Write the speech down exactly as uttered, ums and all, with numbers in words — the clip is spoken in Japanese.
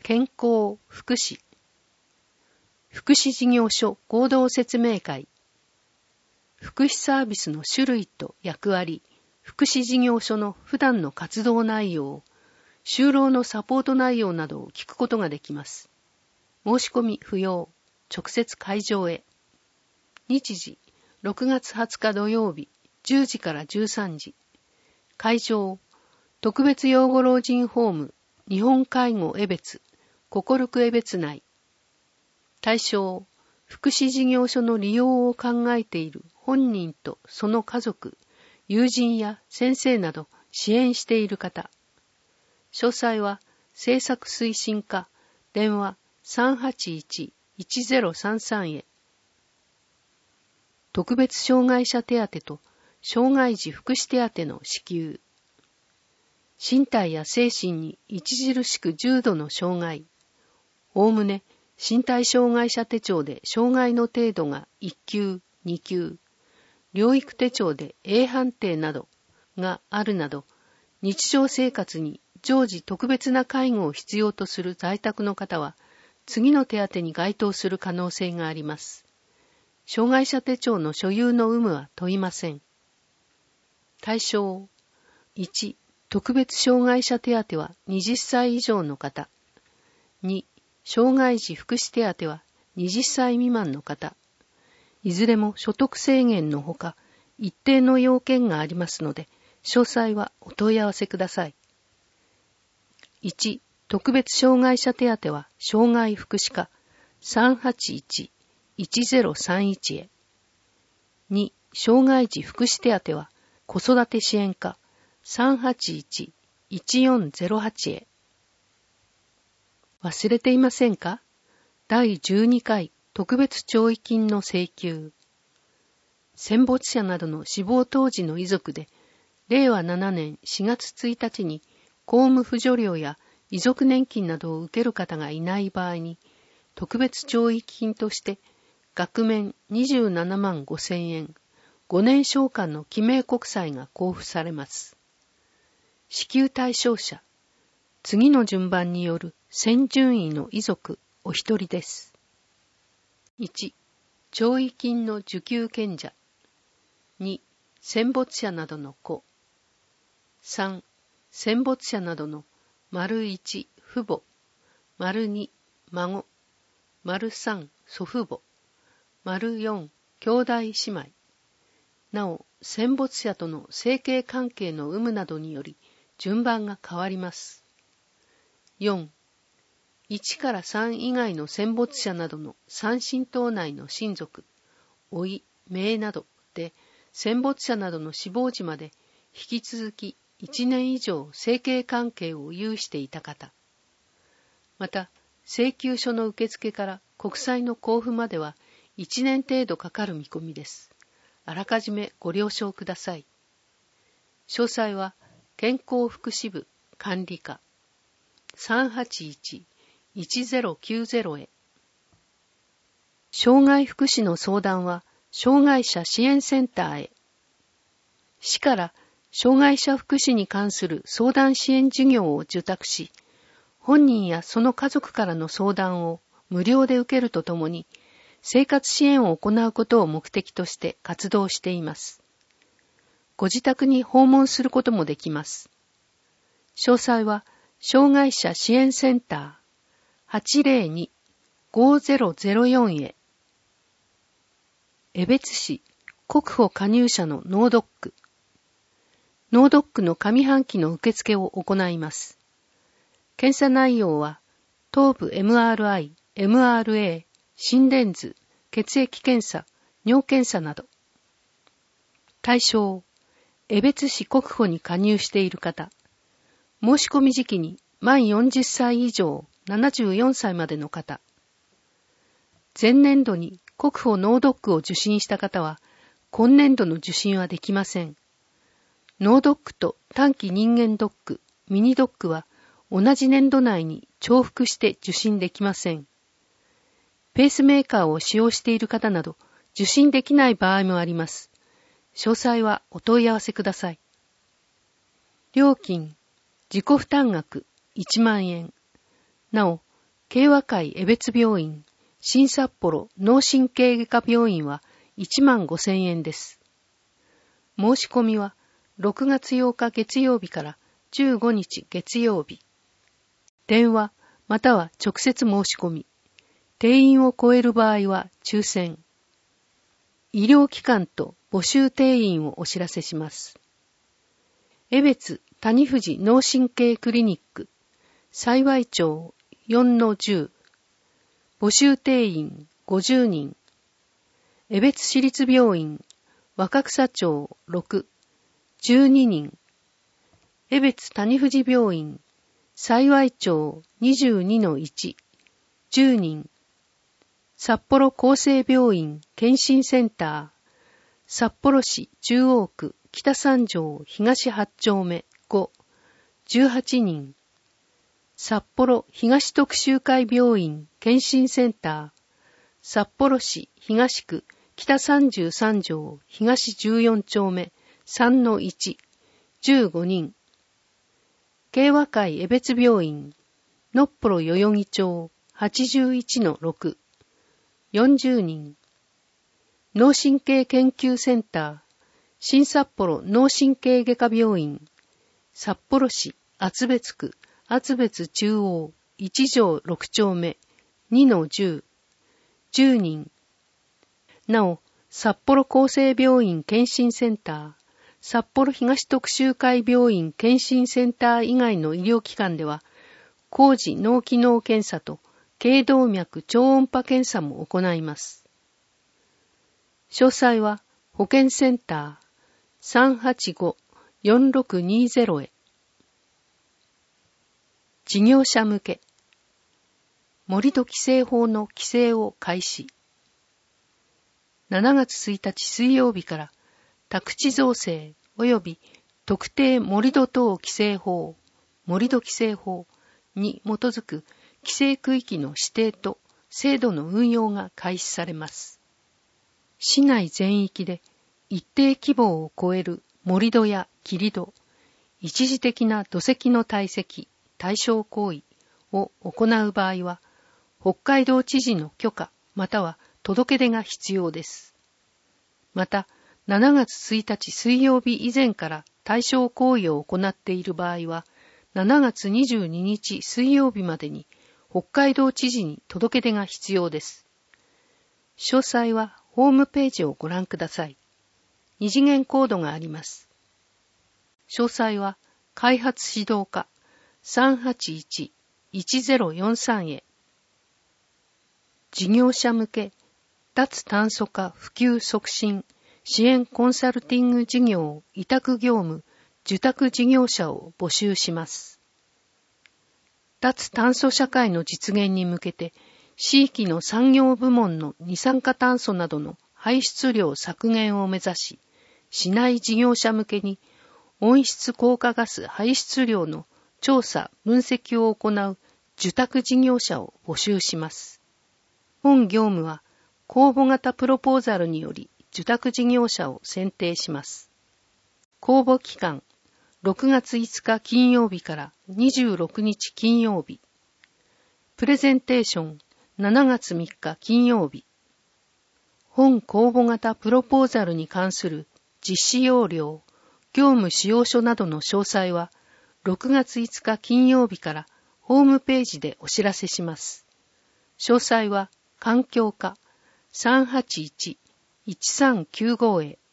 健康、福祉、福祉事業所合同説明会、福祉サービスの種類と役割、福祉事業所の普段の活動内容、就労のサポート内容などを聞くことができます。申し込み不要、直接会場へ。日時、ろくがつはつか土曜日、じゅうじからじゅうさんじ。会場、特別養護老人ホーム、日本介護江別、心く江別内。対象、福祉事業所の利用を考えている本人とその家族、友人や先生など支援している方。詳細は政策推進課、電話 さんはちいち いちゼロさんさん へ。特別障害者手当と障害児福祉手当の支給。身体や精神に著しく重度の障害。おおむね身体障害者手帳で障害の程度がいっきゅう、にきゅう、療育手帳で エー 判定などがあるなど、日常生活に常時特別な介護を必要とする在宅の方は、次の手当に該当する可能性があります。障害者手帳の所有の有無は問いません。対象、いち、特別障害者手当ははたち以上の方。に、障害児福祉手当ははたち未満の方。いずれも所得制限のほか、一定の要件がありますので、詳細はお問い合わせください。いち、特別障害者手当は障害福祉課 さんはちいち いちゼロさんいち へ。に、障害児福祉手当は子育て支援課 さんはちいち いちよんゼロはち へ。忘れていませんか？だいじゅうにかい特別弔慰金の請求。戦没者などの死亡当時の遺族で、れいわななねんしがつついたちに公務扶助料や遺族年金などを受ける方がいない場合に、特別弔慰金として額面にじゅうななまんごせんえん、ごねん償還の記名国債が交付されます。支給対象者、次の順番による先順位の遺族お一人です。いち、弔慰金の受給権者。に、戦没者などの子。さん、戦没者などの丸いち、父母、丸に、孫、丸さん、祖父母、丸よん、兄弟姉妹。なお、戦没者との生計関係の有無などにより順番が変わります。よん、いちからさん以外の戦没者などの三親等内の親族、甥、姪などで、戦没者などの死亡時まで引き続きいちねん以上生計関係を有していた方。また、請求書の受付から国債の交付まではいちねん程度かかる見込みです。あらかじめご了承ください。詳細は健康福祉部管理課 さんはちいち いちゼロきゅうゼロ へ。障害福祉の相談は障害者支援センターへ。市から障害者福祉に関する相談支援事業を受託し、本人やその家族からの相談を無料で受けるとともに、生活支援を行うことを目的として活動しています。ご自宅に訪問することもできます。詳細は、障害者支援センター はちぜろに ごゼロゼロよん へ。江別市国保加入者の脳ドック。脳ドックの上半期の受付を行います。検査内容は、頭部 エムアールアイ、エムアールエー、心電図、血液検査、尿検査など。対象、江別市国保に加入している方。申し込み時期に満よんじゅっさい以上ななじゅうよんさいまでの方。前年度に国保脳ドックを受診した方は、今年度の受診はできません。脳ドックと短期人間ドック、ミニドックは同じ年度内に重複して受診できません。ペースメーカーを使用している方など受診できない場合もあります。詳細はお問い合わせください。料金、自己負担額いちまんえん。なお、 慶和会江別病院、新札幌脳神経外科病院はいちまんごせんえんです。申し込みはろくがつようか月曜日からじゅうごにち月曜日。電話または直接申し込み。定員を超える場合は抽選。医療機関と募集定員をお知らせします。江別谷藤脳神経クリニック、幸町 よんのじゅう。募集定員ごじゅうにん。江別市立病院、若草町ろく、じゅうににん。江別谷藤病院、幸町 にじゅうにのいち、じゅうにん。札幌厚生病院健診センター、札幌市中央区北三条東はち丁目ご、じゅうはちにん。札幌東徳洲会病院健診センター、札幌市東区北三十三条東じゅうよん丁目さんのいち、じゅうごにん。慶和会江別病院、のっぽろ代々木町はちじゅういちのろく、よんじゅうにん。脳神経研究センター、新札幌脳神経外科病院、札幌市厚別区厚別中央いち条ろく丁目にのじゅう、じゅうにん。なお、札幌厚生病院健診センター、札幌東徳洲会病院健診センター以外の医療機関では、高次脳機能検査と頸動脈超音波検査も行います。詳細は保健センター さんはちごーよんろくにーぜろ へ。事業者向け。盛土規制法の規制を開始。しちがつついたち水曜日から宅地造成及び特定盛土等規制法、盛土規制法に基づく規制区域の指定と制度の運用が開始されます。市内全域で一定規模を超える盛土や切土、一時的な土石の堆積、対象行為を行う場合は、北海道知事の許可または届け出が必要です。また、しちがつついたち水曜日以前から対象行為を行っている場合は、しちがつにじゅうににち水曜日までに北海道知事に届け出が必要です。詳細はホームページをご覧ください。二次元コードがあります。詳細は開発指導課 さんはちいちいちぜろよんさん へ。事業者向け脱炭素化普及促進支援コンサルティング事業委託業務受託事業者を募集します。脱炭素社会の実現に向けて地域の産業部門の二酸化炭素などの排出量削減を目指し、市内事業者向けに温室効果ガス排出量の調査・分析を行う受託事業者を募集します。本業務は公募型プロポーザルにより受託事業者を選定します。公募期間ろくがついつか金曜日からにじゅうろくにち金曜日。プレゼンテーションしちがつみっか金曜日。本公募型プロポーザルに関する実施要領、業務使用書などの詳細はろくがついつか金曜日からホームページでお知らせします。詳細は環境課 さんはちいちいちさんきゅうご へ。